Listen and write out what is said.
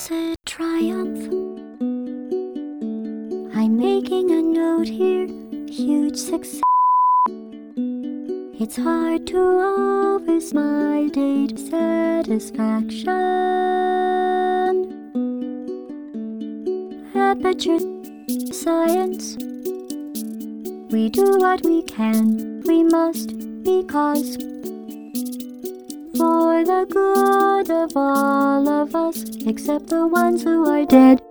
blessed triumph. I'm making a note here, huge success. It's hard to overstate my date satisfaction. Aperture science. We do what we can, we must, because for the good of all of us, except the ones who are dead.